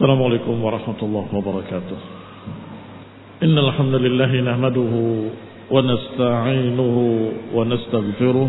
السلام عليكم ورحمة الله وبركاته. إن الحمد لله نحمده ونستعينه ونستغفره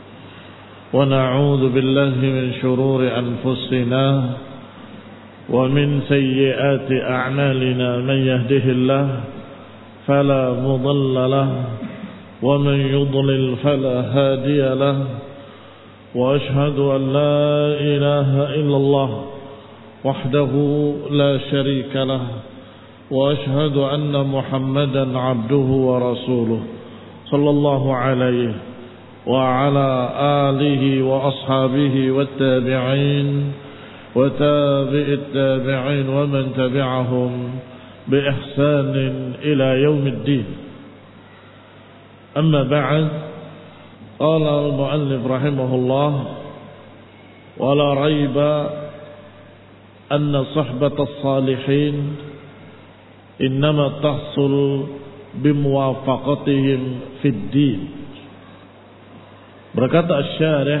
ونعوذ بالله من شرور أنفسنا ومن سيئات أعمالنا. من يهده الله فلا مضل له ومن يضلل فلا هادي له وأشهد أن لا إله إلا الله وحده لا شريك له وأشهد أن محمدا عبده ورسوله صلى الله عليه وعلى آله وأصحابه والتابعين وتابع التابعين ومن تبعهم بإحسان إلى يوم الدين. أما بعد، قال المؤلف رحمه الله: ولا ريب أن صحبة الصالحين إنما تحصل بموافقتهم في الدين. Berkata Asy-Syarih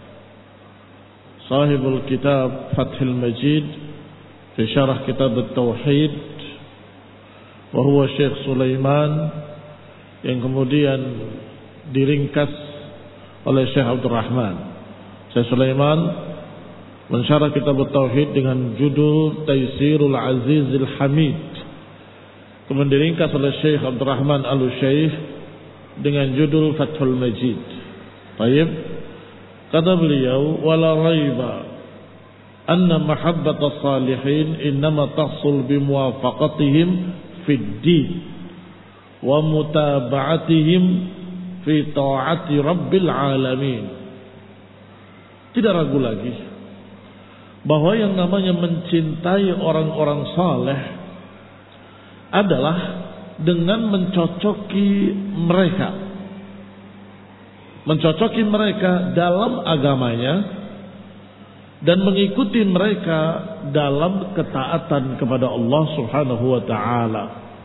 Sahibul Kitab Fathul Majid fi Syarah Kitab At-Tauhid, wa huwa Syekh Sulaiman, yang kemudian diringkas oleh Syekh Abdul Rahman. Syekh Sulaiman mensyarah kitab Tauhid dengan judul Taysirul Azizil Hamid, kemudian diringkas oleh Syekh Abdul Rahman Al-Syekh dengan judul Fathul Majid. Baik, kata beliau: wala raiba anna mahabbatas salihin innama tahsul bimuwafaqatihim fid din wa mutaba'atihim fi ta'ati rabbil alamin. Tidak ragu lagi bahwa yang namanya mencintai orang-orang saleh adalah dengan mencocoki mereka dalam agamanya dan mengikuti mereka dalam ketaatan kepada Allah Subhanahu wa taala.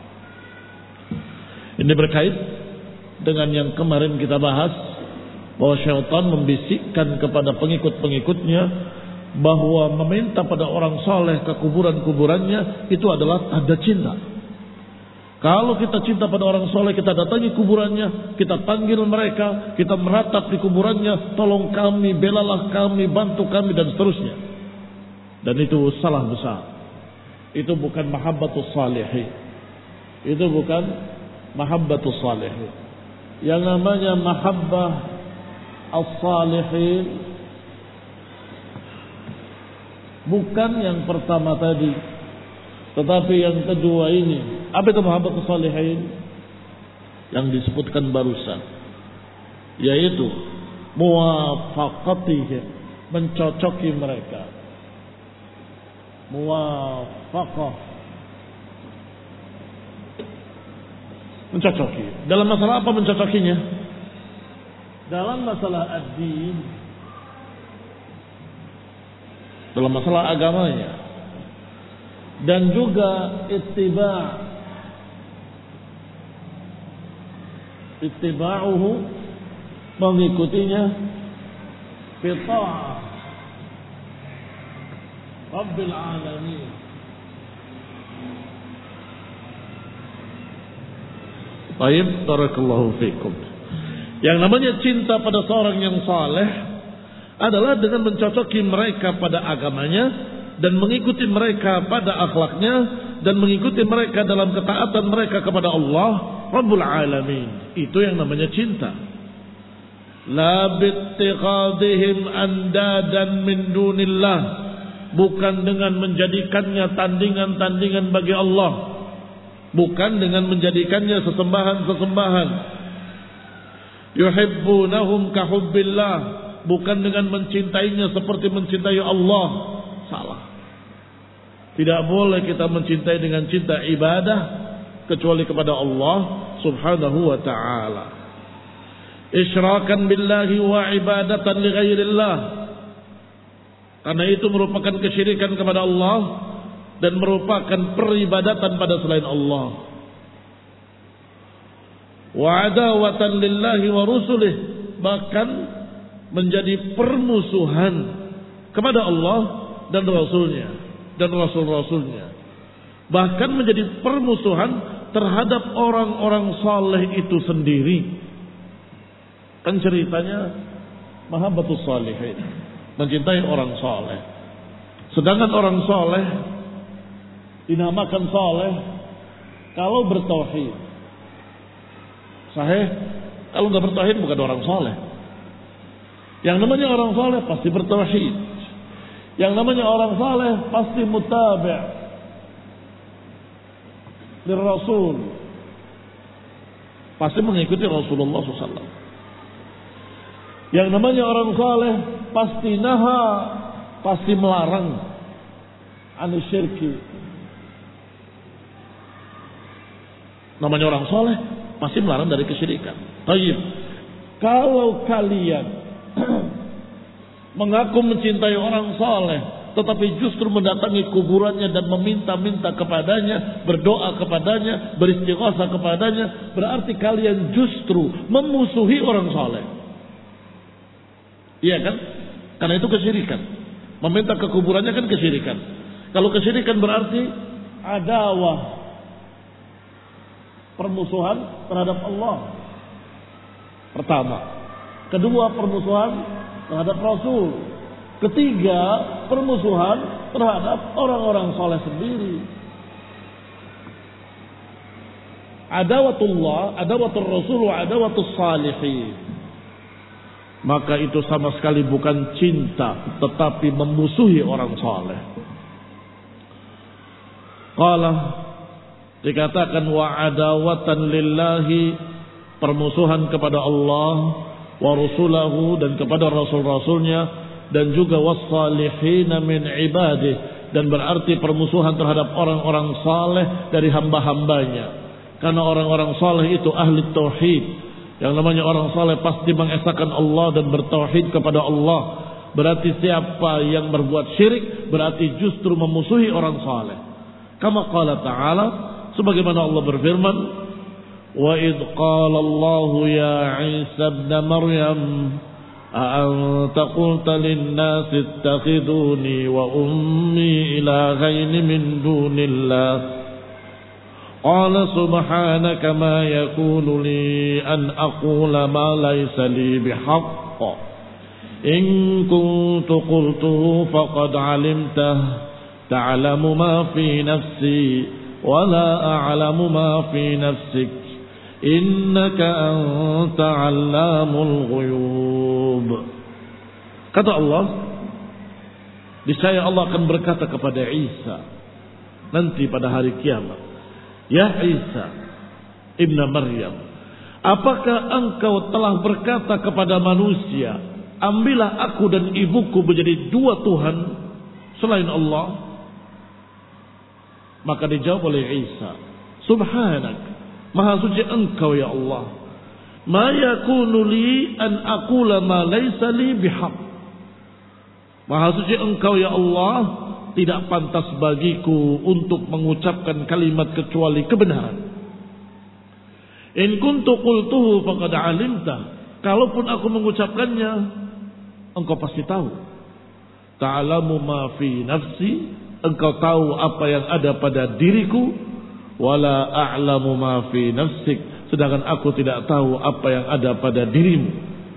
Ini berkait dengan yang kemarin kita bahas, bahwa syaitan membisikkan kepada pengikut-pengikutnya bahwa meminta pada orang saleh ke kuburan-kuburannya itu adalah tanda cinta. Kalau kita cinta pada orang saleh, kita datangi kuburannya, kita panggil mereka, kita meratap di kuburannya, tolong kami, belalah kami, bantu kami, dan seterusnya. Dan itu salah besar. Itu bukan mahabbatus salihin. Itu bukan mahabbatus salihin. Yang namanya mahabbah as-salihin bukan yang pertama tadi, tetapi yang kedua ini. Apa itu mahabbatus salihin? Yang disebutkan barusan, yaitu muwafaqatihim, mencocoki mereka. Muwafaqah, mencocoki. Dalam masalah apa mencocokinya? Dalam masalah ad-din, dalam masalah agamanya, dan juga ittiba'uhu, mengikutinya, fi ta'ah Rabbil alamin. Baik, barakallahu fikum. Yang namanya cinta pada seorang yang saleh adalah dengan mencocoki mereka pada agamanya dan mengikuti mereka pada akhlaknya dan mengikuti mereka dalam ketaatan mereka kepada Allah Rabbul Alamin. Itu yang namanya cinta. La bittikhadihim andadan min dunillah, bukan dengan menjadikannya tandingan-tandingan bagi Allah, bukan dengan menjadikannya sesembahan-sesembahan. Yuhibbunahum kahubbillah, bukan dengan mencintainya seperti mencintai Allah. Salah. Tidak boleh kita mencintai dengan cinta ibadah kecuali kepada Allah Subhanahu wa ta'ala. Isyrakan billahi wa ibadatan li ghairillah, karena itu merupakan kesyirikan kepada Allah dan merupakan peribadatan pada selain Allah. Wa adawatan lillahi wa rusulih, bahkan menjadi permusuhan kepada Allah dan Rasulnya. dan rasul-rasulnya. Bahkan menjadi permusuhan terhadap orang-orang saleh itu sendiri. Kan ceritanya mahabbatus salihin, mencintai orang saleh. Sedangkan orang saleh dinamakan saleh kalau bertauhid. Sahih, kalau nggak bertauhid bukan orang saleh. Yang namanya orang saleh pasti bertauhid. Yang namanya orang saleh pasti muttabi' lirrasul, pasti mengikuti Rasulullah SAW. Yang namanya orang saleh pasti naha, pasti melarang anisyirki. Namanya orang saleh pasti melarang dari kesyirikan. Baik, kalau kalian mengaku mencintai orang saleh, tetapi justru mendatangi kuburannya dan meminta-minta kepadanya, berdoa kepadanya, beristighatsah kepadanya, berarti kalian justru memusuhi orang saleh. Iya kan? Karena itu kesyirikan. Meminta ke kuburannya kan kesyirikan. Kalau kesyirikan berarti adawah, permusuhan terhadap Allah. Pertama. Kedua, permusuhan terhadap Rasul. Ketiga, permusuhan terhadap orang-orang soleh sendiri. Adawatullah, adawatul Rasul, adawatul salihin. Maka itu sama sekali bukan cinta, tetapi memusuhi orang soleh. Qala, dikatakan wa adawatan lillahi, permusuhan kepada Allah, wa rasulahu, dan kepada rasul-rasulnya, dan juga wassalihin min ibadih, dan berarti permusuhan terhadap orang-orang saleh dari hamba-hambanya. Karena orang-orang saleh itu ahli tauhid. Yang namanya orang saleh pasti mengesahkan Allah dan bertauhid kepada Allah. Berarti siapa yang berbuat syirik berarti justru memusuhi orang saleh. Kama qala ta'ala, sebagaimana Allah berfirman, wa id qala Allah ya Isa ibn Maryam أأنت قلت للناس اتخذوني وأمي إلهين من دون الله قال سبحانك ما يكون لي أن أقول ما ليس لي بحق إن كنت قلته فقد علمته تعلم ما في نفسي ولا أعلم ما في نفسك innaka anta 'allamul ghuyub. Kata Allah, niscaya Allah akan berkata kepada Isa nanti pada hari kiamat, ya Isa ibn Maryam, apakah engkau telah berkata kepada manusia, ambillah aku dan ibuku menjadi dua Tuhan selain Allah? Maka dijawab oleh Isa, subhanak, maha suci engkau ya Allah. Ma yakunu li an aqula ma laysa li bihaq. Maha suci engkau ya Allah, tidak pantas bagiku untuk mengucapkan kalimat kecuali kebenaran. In kuntu qultuhu faqad alimta. Kalaupun aku mengucapkannya, engkau pasti tahu. Ta'lamu ma fi nafsi, engkau tahu apa yang ada pada diriku. Wala a'lamu ma fi nafsik, sedangkan aku tidak tahu apa yang ada pada dirimu.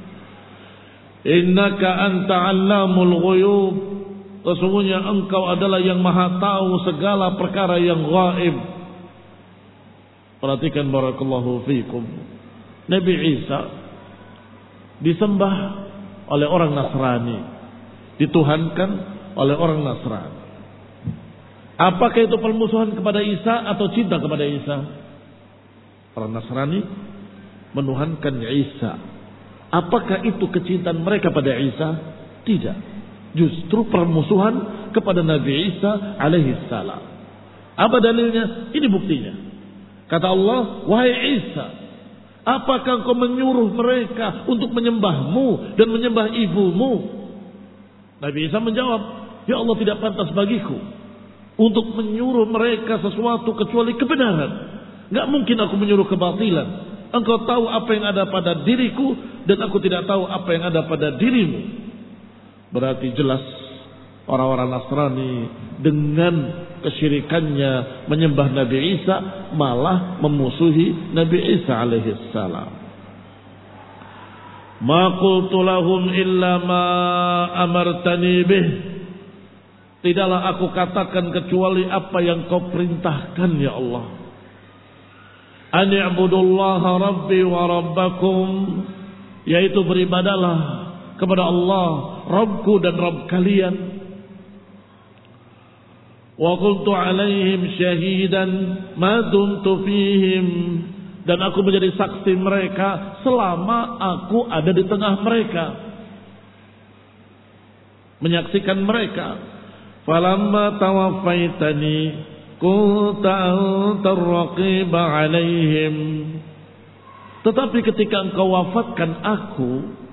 Innaka anta 'allamul ghuyub, sesungguhnya engkau adalah yang maha tahu segala perkara yang gaib. Perhatikan barakallahu fikum, Nabi Isa disembah oleh orang Nasrani, dituhankan oleh orang Nasrani. Apakah itu permusuhan kepada Isa atau cinta kepada Isa? Orang Nasrani menuhankan Isa. Apakah itu kecintaan mereka pada Isa? Tidak. Justru permusuhan kepada Nabi Isa alaihi salam. Apa dalilnya? Ini buktinya. Kata Allah, wahai Isa, apakah engkau menyuruh mereka untuk menyembahmu dan menyembah ibumu? Nabi Isa menjawab, ya Allah, tidak pantas bagiku untuk menyuruh mereka sesuatu kecuali kebenaran. Gak mungkin aku menyuruh kebatilan. Engkau tahu apa yang ada pada diriku dan aku tidak tahu apa yang ada pada dirimu. Berarti jelas orang-orang Nasrani dengan kesyirikannya menyembah Nabi Isa malah memusuhi Nabi Isa alaihi salam. Ma qultu lahum illa ma amartani bih. Tidaklah aku katakan kecuali apa yang kau perintahkan ya Allah. An i'budullaha rabbi wa rabbakum, yaitu beribadalah kepada Allah Rabbku dan Rabb kalian. Wa qultu alaihim syahidan ma dumtu fihim, dan aku menjadi saksi mereka selama aku ada di tengah mereka, menyaksikan mereka. Falamma tawaffaitani kunta antar raqiba alaihim, tetapi ketika engkau wafatkan aku,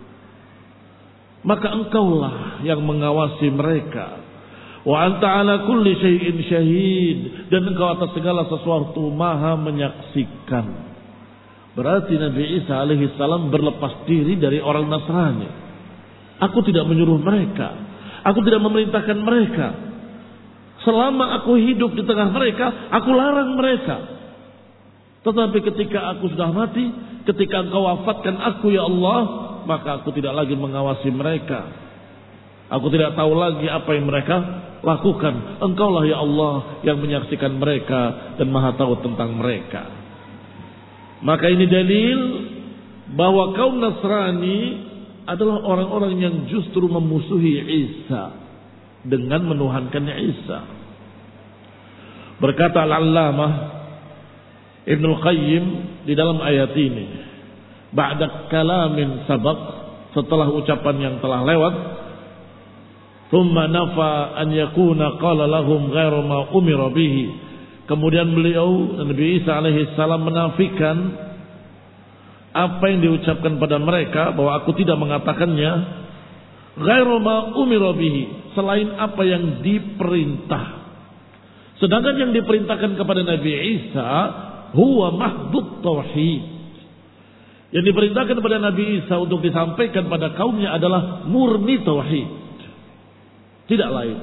maka engkaulah yang mengawasi mereka. Wa anta ala kulli syai'in syahid, dan engkau atas segala sesuatu maha menyaksikan. Berarti Nabi Isa alaihi salam berlepas diri dari orang Nasrani. Aku tidak menyuruh mereka, aku tidak memerintahkan mereka. Selama aku hidup di tengah mereka, aku larang mereka. Tetapi ketika aku sudah mati, ketika engkau wafatkan aku ya Allah, maka aku tidak lagi mengawasi mereka. Aku tidak tahu lagi apa yang mereka lakukan. Engkaulah ya Allah yang menyaksikan mereka dan maha tahu tentang mereka. Maka ini dalil bahwa kaum Nasrani adalah orang-orang yang justru memusuhi Isa dengan menuhankannya Isa. Berkata Al-Allamah Ibnul Qayyim di dalam ayat ini, ba'da kalamin sabaq, setelah ucapan yang telah lewat, thumma nafa an yakuna qala lahum ghairu ma umira bihi, kemudian beliau Nabi Isa alaihi salam menafikan apa yang diucapkan pada mereka, bahwa aku tidak mengatakannya ghairu ma umira bihi, selain apa yang diperintah. Sedangkan yang diperintahkan kepada Nabi Isa huwa mahdud tauhid. Yang diperintahkan kepada Nabi Isa untuk disampaikan pada kaumnya adalah murni tauhid, tidak lain.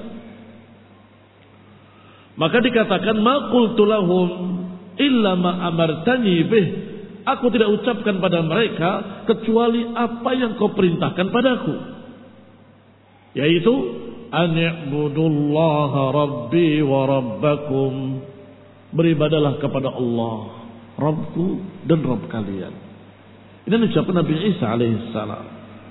Maka dikatakan ma qultu lahum illa ma amartani bih, aku tidak ucapkan pada mereka kecuali apa yang kau perintahkan padaku, yaitu an i'budullaha rabbi wa rabbakum, beribadalah kepada Allah Rabbku dan Rabb kalian. Ini ucapan Nabi Isa alaihi salam.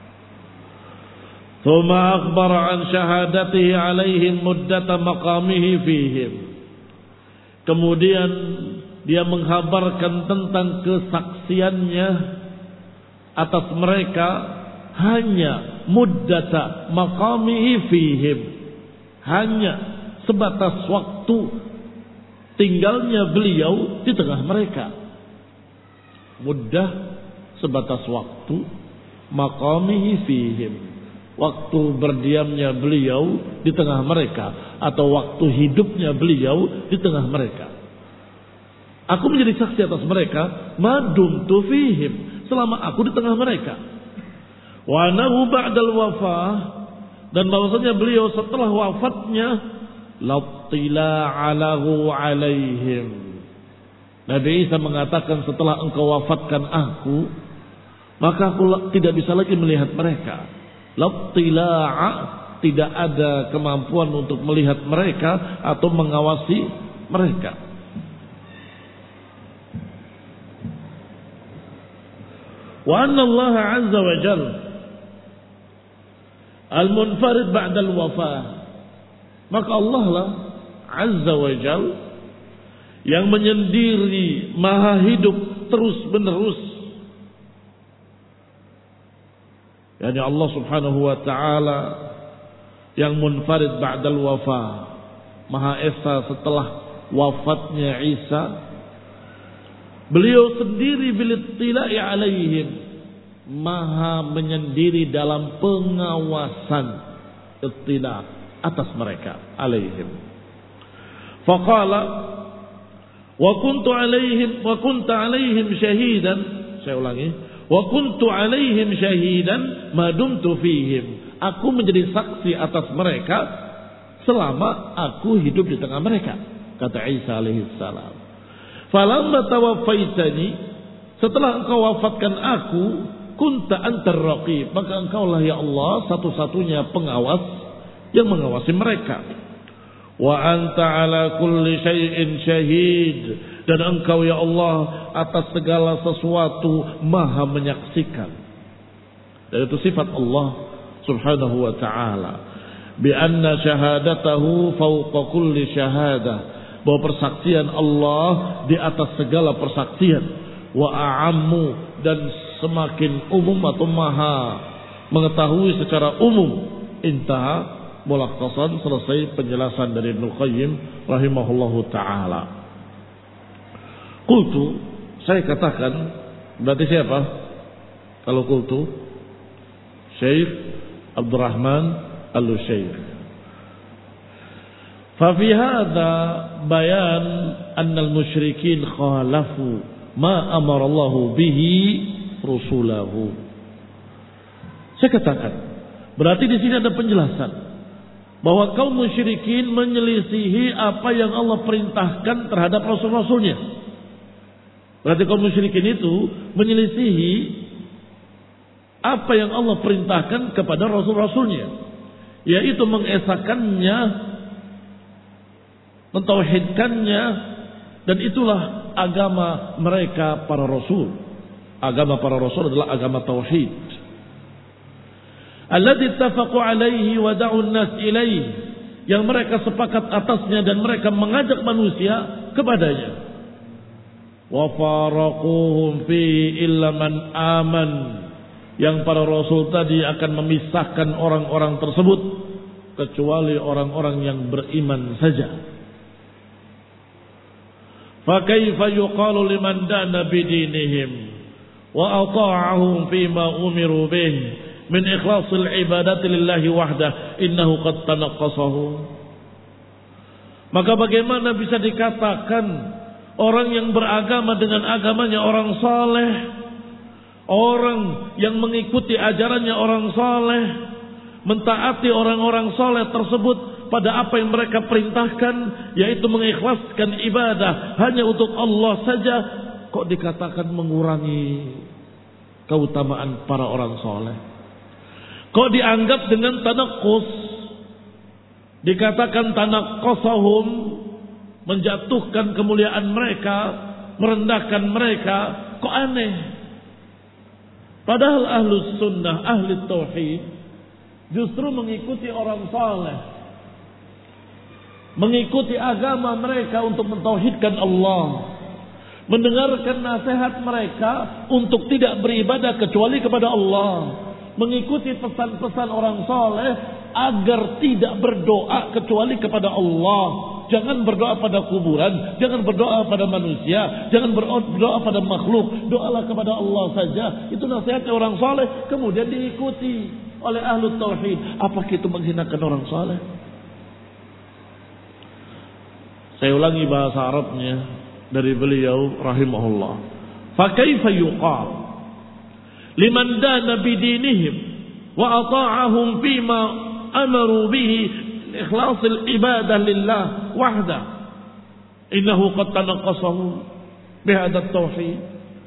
Thumma akhbara an syahadatihi alaihim muddata maqamihi fihim, kemudian dia menghabarkan tentang kesaksiannya atas mereka hanya muddata maqamihi fihim, hanya sebatas waktu tinggalnya beliau di tengah mereka. Muddah sebatas waktu, maqamihi fihim, waktu berdiamnya beliau di tengah mereka, atau waktu hidupnya beliau di tengah mereka. Aku menjadi saksi atas mereka madumtu fihim, selama aku di tengah mereka. Wa anahu ba'dal wafah, dan bahwasanya beliau setelah wafatnya lattila'alahu alaihim. Nabi Isa mengatakan, setelah engkau wafatkan aku, maka aku tidak bisa lagi melihat mereka. Lattila'a, tidak ada kemampuan untuk melihat mereka atau mengawasi mereka. Wa anna Allah azza wa jalla al-munfarid ba'da al-wafah, maka Allah lah azza wa jalla yang menyendiri, maha hidup terus menerus. Yani Allah subhanahu wa ta'ala yang munfarid ba'dal wafah, maha esa setelah wafatnya Isa. Beliau sendiri bilittila'i alaihim, maha menyendiri dalam pengawasan, ittila' atas mereka, alaihim. Faqala wa kunta alaihim syahidan, saya ulangi, wa kuntu alaihim syahidan ma dumtu fihim, aku menjadi saksi atas mereka selama aku hidup di tengah mereka, kata Isa alaihissalam. Falamma tawaffaitani, setelah engkau wafatkan aku, kunta antar raqib, maka engkaulah ya Allah satu-satunya pengawas yang mengawasi mereka. Wa anta ala kulli syai'in syahid, dan engkau ya Allah atas segala sesuatu maha menyaksikan. Dan itu sifat Allah subhanahu wa ta'ala. Bi anna syahadatahu fawqa kulli syahadah, bahwa persaksian Allah di atas segala persaksian. Wa a'ammu, dan semakin umum atau maha mengetahui secara umum. Intaha mulakhasan, selesai penjelasan dari Ibnu Qayyim rahimahullahu ta'ala. Qultu, saya katakan, berarti siapa kalau qultu? Syekh Abdurrahman Al-Syekh. Fa fi hadza bayan anna al-musyrikin khalafu ma amara Allah bihi rusulahu. Saya katakan, berarti di sini ada penjelasan bahwa kaum musyrikin menyelisihi apa yang Allah perintahkan terhadap rasul-rasulnya. Berarti kaum musyrikin itu menyelisihi apa yang Allah perintahkan kepada rasul-rasulnya, yaitu mengesakannya, mentauhidkannya, dan itulah agama mereka para rasul. Agama para rasul adalah agama tauhid. Alladzi ittafaqu alaihi wa da'u an-nas ilaihi, yang mereka sepakat atasnya dan mereka mengajak manusia kepadanya. Wa faraquhum fi illa man aman, yang para rasul tadi akan memisahkan orang-orang tersebut kecuali orang-orang yang beriman saja. Fa kaifa yuqalu liman dana bidinihim wa ata'ahum fima umiru bih min ikhlasil ibadati lillahi wahdah innahu qad tanaqqasahu. Maka bagaimana bisa dikatakan orang yang beragama dengan agamanya orang saleh, orang yang mengikuti ajarannya orang saleh, mentaati orang-orang saleh tersebut pada apa yang mereka perintahkan, yaitu mengikhlaskan ibadah hanya untuk Allah saja, kok dikatakan mengurangi keutamaan para orang saleh? Kok dianggap dengan tanaqqus, dikatakan tanaqqasahum, menjatuhkan kemuliaan mereka, merendahkan mereka? Kok aneh? Padahal ahlus sunnah, ahli tauhid justru mengikuti orang saleh, mengikuti agama mereka untuk mentauhidkan Allah, mendengarkan nasihat mereka untuk tidak beribadah kecuali kepada Allah, mengikuti pesan-pesan orang saleh agar tidak berdoa kecuali kepada Allah. Jangan berdoa pada kuburan, jangan berdoa pada manusia, jangan berdoa pada makhluk, doalah kepada Allah saja. Itu nasihatnya orang saleh, kemudian diikuti oleh ahlu tauhid. Apakah itu menghinakan orang saleh? Saya ulangi bahasa Arabnya dari beliau rahimahullah. Fa kaifa yuqal liman dana bidinihim wa ata'ahum fima amaru bihi ikhlasil ibadah lillah wahda innahu qad tanaqqasahu bihadat tauhid.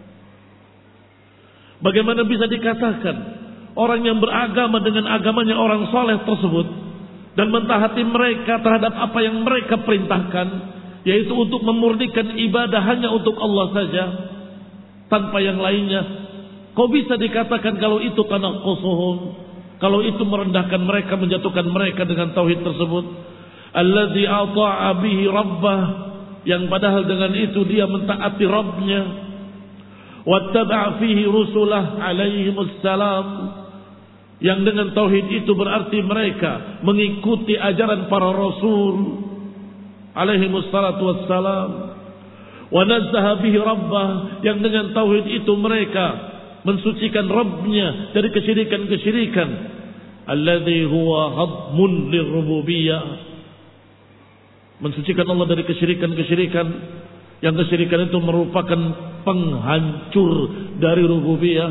Bagaimana bisa dikatakan orang yang beragama dengan agamanya orang saleh tersebut dan mentaati mereka terhadap apa yang mereka perintahkan, yaitu untuk memurnikan ibadah hanya untuk Allah saja tanpa yang lainnya, kok bisa dikatakan kalau itu tanaqqasuhum, kalau itu merendahkan mereka, menjatuhkan mereka dengan tauhid tersebut? Alladzi ata'a bihi rabbah, yang padahal dengan itu dia mentaati Rabbnya. Wattaba'a fihi rusulah alaihimus salam, yang dengan tauhid itu berarti mereka mengikuti ajaran para rasul alaihimus salatu wassalam. Wa nazzaha bihi rabbah, yang dengan tauhid itu mereka mensucikan Rabbnya dari kesyirikan-kesyirikan. Alladzi huwa hadmun lirrububiyah, mensucikan Allah dari kesyirikan-kesyirikan, yang kesyirikan itu merupakan penghancur dari rububiyah.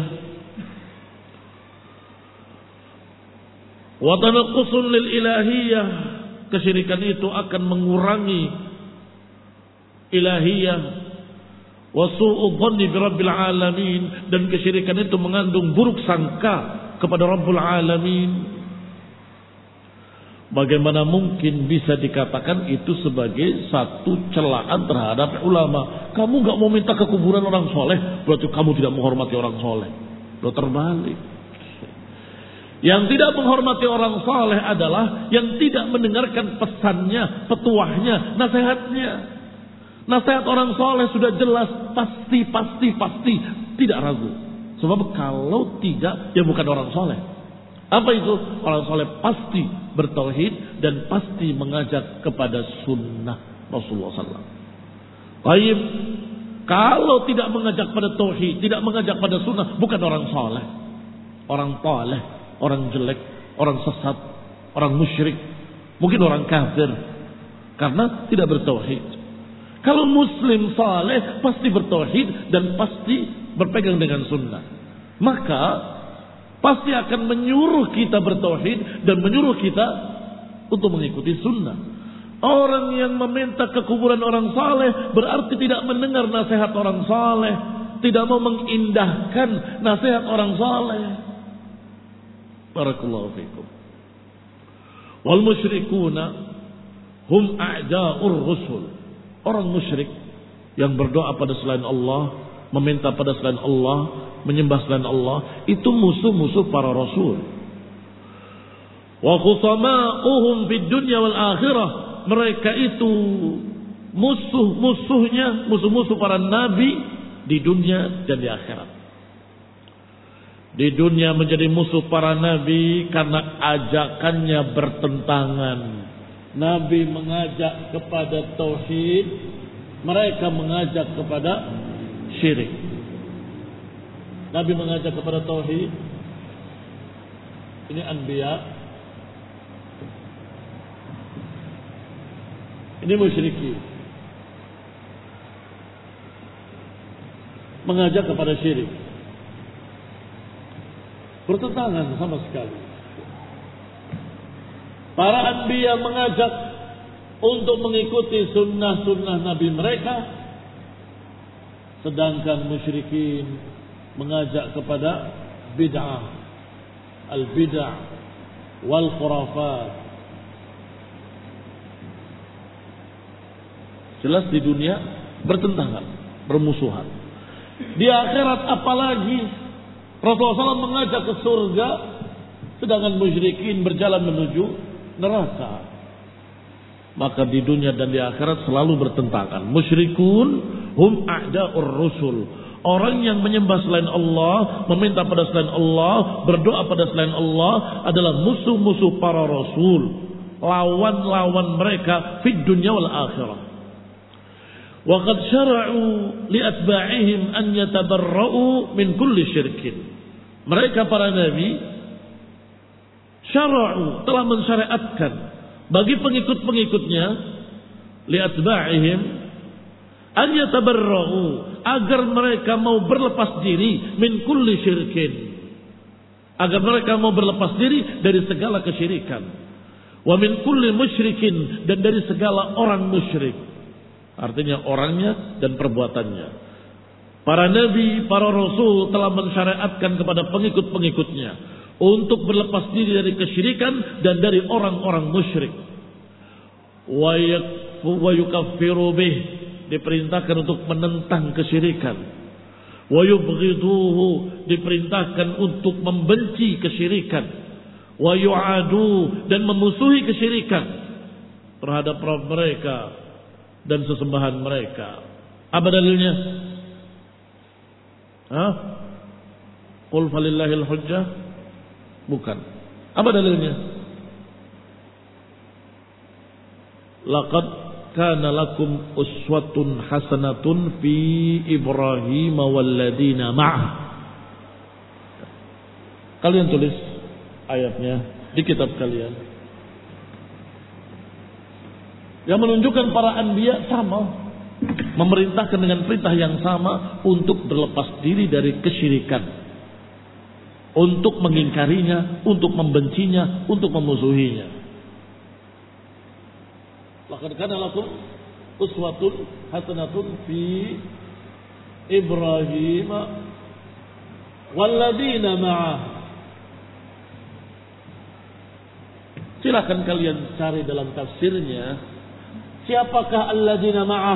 Wa tanaqqusun lil ilahiyah, kesyirikan itu akan mengurangi ilahiyah wa su'u dhanni bi rabbil alamin, dan kesyirikan itu mengandung buruk sangka kepada Rabbul Alamin. Bagaimana mungkin bisa dikatakan itu sebagai satu celaan terhadap ulama? Kamu gak mau minta ke kuburan orang soleh, berarti kamu tidak menghormati orang soleh. Loh, terbalik. Yang tidak menghormati orang soleh adalah yang tidak mendengarkan pesannya, petuahnya, nasihatnya. Nasihat orang soleh sudah jelas, pasti, tidak ragu. Sebab kalau tidak, dia bukan orang soleh. Apa itu? Orang soleh pasti bertauhid dan pasti mengajak kepada sunnah Rasulullah SAW. Baik, kalau tidak mengajak pada tauhid, tidak mengajak pada sunnah, bukan orang soleh, orang toleh, orang jelek, orang sesat, orang musyrik, mungkin orang kafir, karena tidak bertauhid. Kalau muslim saleh pasti bertauhid dan pasti berpegang dengan sunnah, maka pasti akan menyuruh kita bertauhid dan menyuruh kita untuk mengikuti sunnah. Orang yang meminta ke kuburan orang saleh berarti tidak mendengar nasihat orang saleh, tidak mau mengindahkan nasihat orang saleh. Barakallahu fikum. Wal musyrikuna hum a'da'ur rusul. Orang musyrik yang berdoa pada selain Allah, meminta pada selain Allah, menyembah selain Allah, itu musuh-musuh para rasul. Wa khusama'uhum fid dunya wal akhirah. Mereka itu musuh-musuh para nabi di dunia dan di akhirat. Di dunia menjadi musuh para nabi karena ajakannya bertentangan. Nabi mengajak kepada tauhid, mereka mengajak kepada syirik. Nabi mengajak kepada tauhid, ini anbiya, ini musyriki. Mengajak kepada syirik, bertentangan sama sekali. Para anbiya mengajak untuk mengikuti sunnah-sunnah Nabi mereka, sedangkan musyrikin mengajak kepada bid'ah, al-bid'ah wal khurafat. Jelas di dunia bertentangan, bermusuhan. Di akhirat apalagi Rasulullah SAW mengajak ke surga, sedangkan musyrikin berjalan menuju neraka. Maka di dunia dan di akhirat selalu bertentangan. Musyrikun hum a'da'ur rusul. Orang yang menyembah selain Allah, meminta pada selain Allah, berdoa pada selain Allah adalah musuh-musuh para rasul, lawan-lawan mereka fid dunya wal akhirah. Wa qad syara'u li atba'ihim an yatabarra'u min kulli syirkin. Mereka para nabi syara'u, telah mensyariatkan bagi pengikut-pengikutnya, li'atba'ihim an yatabarra'u, agar mereka mau berlepas diri min kulli syirkin, agar mereka mau berlepas diri dari segala kesyirikan, wa min kulli musyrikin, dan dari segala orang musyrik, artinya orangnya dan perbuatannya. Para nabi, para rasul telah mensyariatkan kepada pengikut-pengikutnya untuk berlepas diri dari kesyirikan dan dari orang-orang musyrik. Wa yukaffiru bih, diperintahkan untuk menentang kesyirikan. Wa yubghiduhu, diperintahkan untuk membenci kesyirikan. Wa yu'adu, dan memusuhi kesyirikan terhadap Rabb mereka dan sesembahan mereka. Apa dalilnya? Qul falillahil hujjah. Bukan. Apa dalilnya? Laqad kana lakum uswatun hasanatun fi Ibrahim walladzina ma'ah. Kalian tulis ayatnya di kitab kalian. Yang menunjukkan para anbiya sama, memerintahkan dengan perintah yang sama untuk berlepas diri dari kesyirikan, untuk mengingkarinya, untuk membencinya, untuk memusuhinya. Laqad kana lakum uswatun hasanatun fi Ibrahim walladzina ma'ah. Silakan kalian cari dalam tafsirnya, siapakah alladzina ma'ah?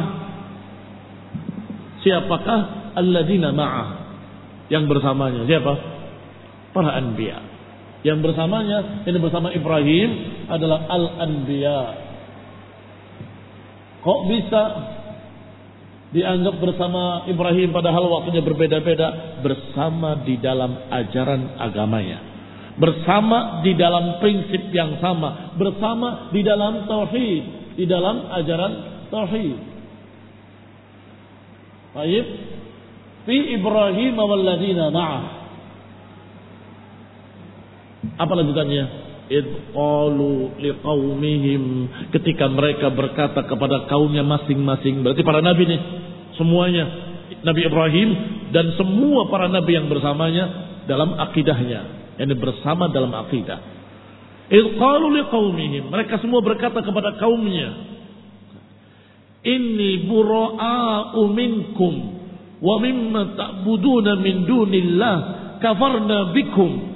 Siapakah alladzina ma'ah? Yang bersamanya siapa? Para anbiya. Yang bersamanya, ini bersama Ibrahim adalah al-anbiya. Kok bisa dianggap bersama Ibrahim padahal waktunya berbeda-beda? Bersama di dalam ajaran agamanya, bersama di dalam prinsip yang sama, bersama di dalam tauhid, di dalam ajaran tauhid. Baik, fi Ibrahim walladzina ma'ah. Apa lanjutannya? Idh qalu liqaumihim, ketika mereka berkata kepada kaumnya masing-masing. Berarti para nabi nih semuanya, Nabi Ibrahim dan semua para nabi yang bersamanya dalam akidahnya, yang bersama dalam akidah. Idh qalu liqaumihim, mereka semua berkata kepada kaumnya, inni bura'a'u minkum wa mimma ta'buduna min dunillah kafarna bikum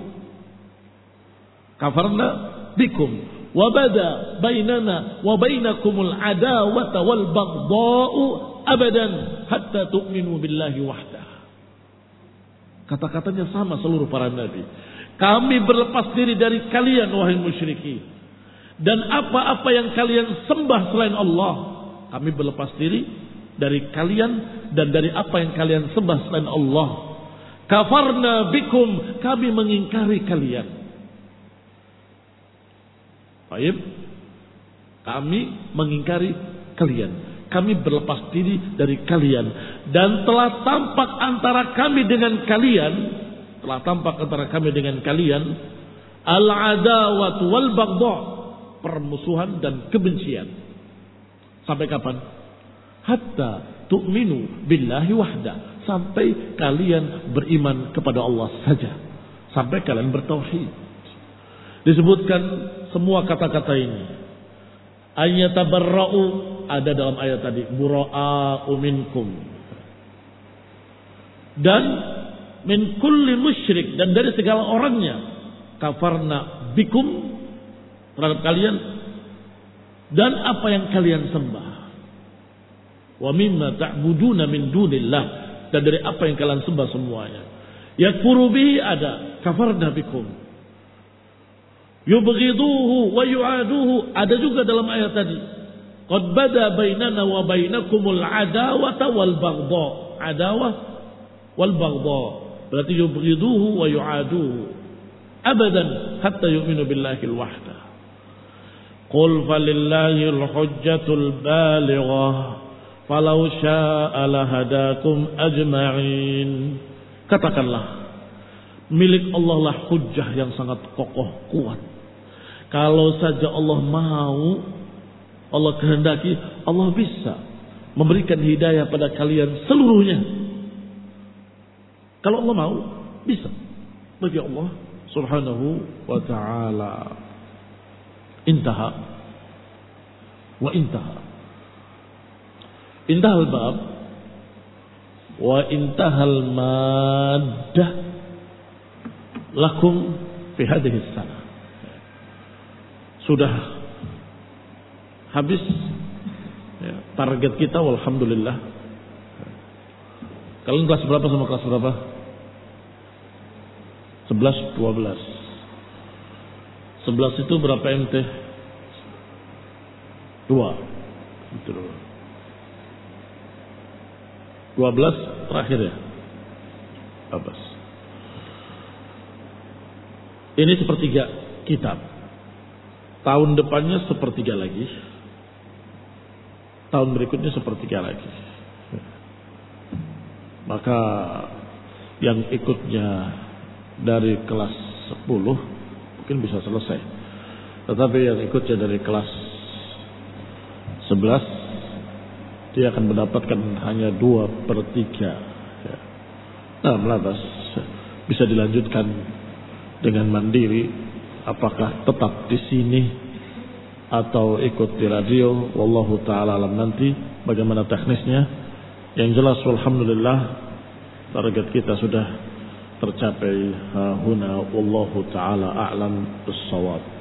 wa bada bainana wa bainakumul adawata wal baghdha'u abadan hatta tu'minu billahi wahdah. Kata-katanya sama seluruh para nabi. Kami berlepas diri dari kalian wahai musyrikin, dan apa-apa yang kalian sembah selain Allah, kami berlepas diri dari kalian dan dari apa yang kalian sembah selain Allah. Kafarna bikum, kami mengingkari kalian. Baik, kami mengingkari kalian, kami berlepas diri dari kalian, dan telah tampak antara kami dengan kalian, al-adawatu wal baghdha, permusuhan dan kebencian. Sampai kapan? Hatta tu'minu billahi wahda, sampai kalian beriman kepada Allah saja, sampai kalian bertauhid. Disebutkan semua kata-kata ini. Ayyatabarra'u ada dalam ayat tadi, bura'a'u minkum, dan min kulli musyrik, dan dari segala orangnya, kafarna bikum, terhadap kalian dan apa yang kalian sembah, wa mimma ta'buduna min dunillah, dan dari apa yang kalian sembah semuanya. Yakfuru bihi ada, kafarna bikum. Yubghiduhu wa yu'aduhu ada juga dalam ayat tadi. Qad bada bainana wa bainakumul adawata wal baghdha. Adawah wal baghdha. Berarti yubghiduhu wa yu'aduhu abadan hatta yu'minu billahi al-wahda. Qul falillahi al-hujjatul balighah falau syaa lahadakum ajma'in. Katakanlah, milik Allah lah hujjah yang sangat kokoh kuat. Kalau saja Allah mau, Allah kehendaki, Allah bisa memberikan hidayah pada kalian seluruhnya. Kalau Allah mau, bisa. Bagi Allah subhanahu wa ta'ala. Intaha wa intaha. Intahal bab wa intahal maddah lakum fi hadhihi sana. Sudah habis ya, target kita, walhamdulillah. Kalian kelas berapa sama kelas berapa? 11, 12. 11 itu berapa MT? 2. Betul. 12 terakhir ya? 12. Ini sepertiga kitab. Tahun depannya sepertiga lagi. Tahun berikutnya sepertiga lagi. Maka yang ikutnya dari kelas 10 mungkin bisa selesai. Tetapi yang ikutnya dari kelas 11 dia akan mendapatkan hanya 2/3. Nah, lantas bisa dilanjutkan dengan mandiri. Apakah tetap di sini atau ikut di radio. Wallahu taala alam nanti bagaimana teknisnya. Yang jelas alhamdulillah target kita sudah tercapai. Huna wallahu taala a'lam bis-shawab.